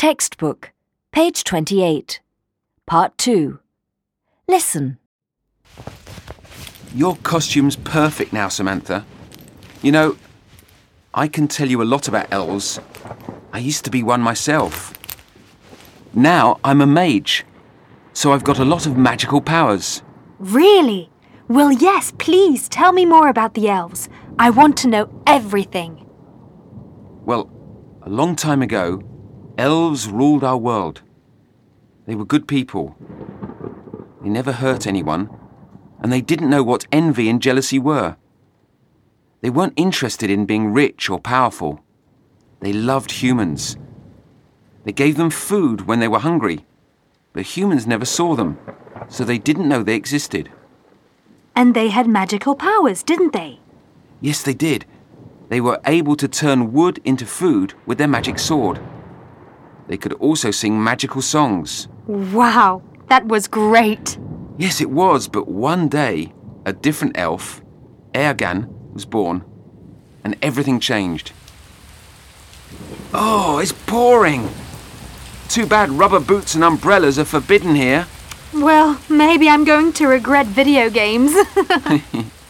Textbook, page 28, Part 2. Listen. Your costume's perfect now, Samantha. You know, I can tell you a lot about elves. I used to be one myself. Now I'm a mage, so I've got a lot of magical powers. Really? Well, yes, please tell me more about the elves. I want to know everything. Well, a long time ago, elves ruled our world. They were good people. They never hurt anyone, and they didn't know what envy and jealousy were. They weren't interested in being rich or powerful. They loved humans. They gave them food when they were hungry, but humans never saw them, so they didn't know they existed. And they had magical powers, didn't they? Yes, they did. They were able to turn wood into food with their magic sword. They could also sing magical songs. Wow, that was great. Yes, it was, but one day, a different elf, Eogan, was born, and everything changed. Oh, it's pouring! Too bad rubber boots and umbrellas are forbidden here. Well, maybe I'm going to regret video games.